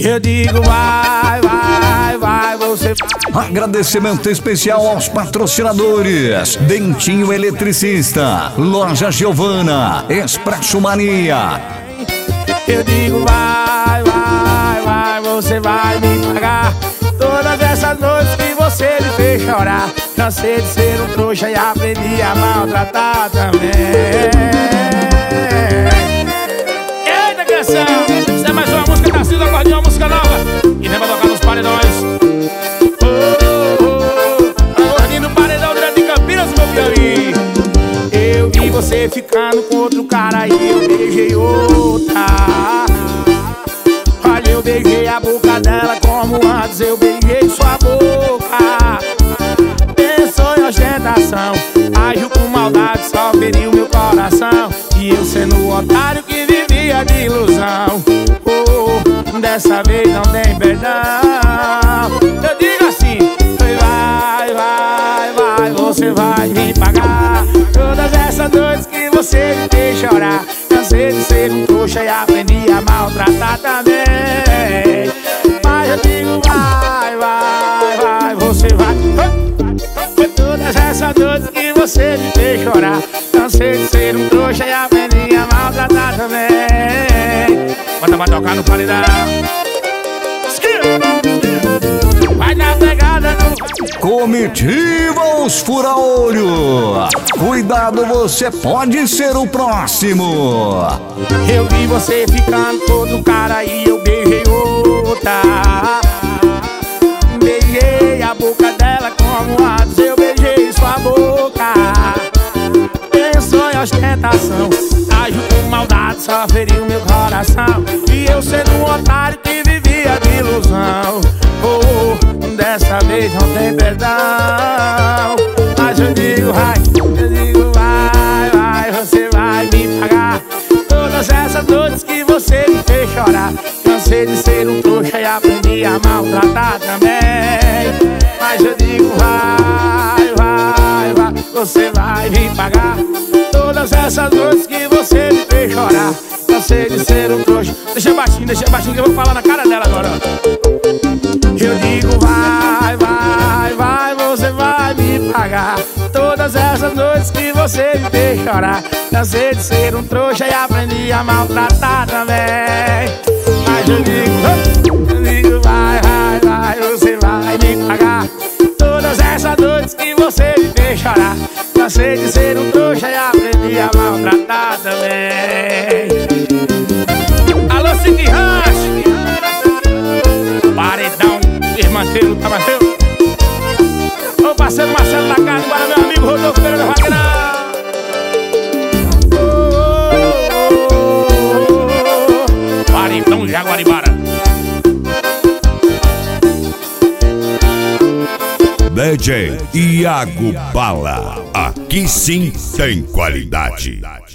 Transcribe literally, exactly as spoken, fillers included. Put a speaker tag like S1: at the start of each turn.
S1: Eu digo vai, vai, vai, você vai.
S2: Agradecimento especial aos patrocinadores: Dentinho Eletricista, Loja Giovana, Expresso Mania.
S1: Eu digo vai, vai, vai, você vai me pagar todas essas noites que você me fez chorar. Cansei de ser um trouxa e aprendi a maltratar também. Eita canção! Isso é mais uma música da Cida Acordeão, uma música nova e nem vai tocar nos paredões. Oh, oh, oh, gordinho no paredão direto de Campinas, meu Piauí. Eu vi você ficando com outro cara e eu beijei outra. Olha, eu beijei a boca dela como antes eu beijei sua boca. Pensou em ostentação, agiu com maldade, só feriu meu coração. E eu sendo o otário que vivia de ilusão. Oh, dessa vez não tem perdão. Eu digo assim, vai, vai, vai, você vai me pagar todas essas noites que você me fez chorar. Cansei de ser um trouxa e aprendi a maltratar também. Mas eu digo vai, vai, vai, você vai. Foi todas essas noites que você me fez chorar. Cansei de ser um trouxa e aprendi a maltratar também. Bota pra tocar no paredão. Vai na pegada no...
S2: Comitiva os fura-olho. Cuidado, você pode ser o próximo.
S1: Eu vi você ficando todo cara e eu beijei outra. Beijei a boca dela como antes eu beijei sua boca. Pensou em ostentação, agiu com maldade, só feriu meu coração. E eu sendo um otário que vivia de ilusão. Oh, dessa vez não tem perdão. Mas eu digo vai, eu digo vai, vai, você vai me pagar todas essas noites que você me fez chorar. Cansei de ser um trouxa e aprendi a maltratar também. Mas eu digo vai, vai, vai, você vai me pagar todas essas noites que você me fez chorar. Cansei de ser um trouxa. Deixa baixinho, deixa baixinho que eu vou falar na cara dela agora. Eu digo vai, vai, vai, você vai me pagar todas essas noites que você me fez chorar. Cansei de ser um trouxa e aprendi a maltratar também. Mas eu digo, eu digo vai, vai, vai, você vai me pagar todas essas noites que você me fez chorar. Cansei de ser um trouxa e aprendi a maltratar também. Alô, Cid Rush, paredão, irmãteiro, tá bateu? Ô parceiro Marcelo da Casa, para meu amigo Rodolfo Pereira Wagner. Paredão Jaguaribara.
S3: D J Iago Bala, aqui sim tem qualidade.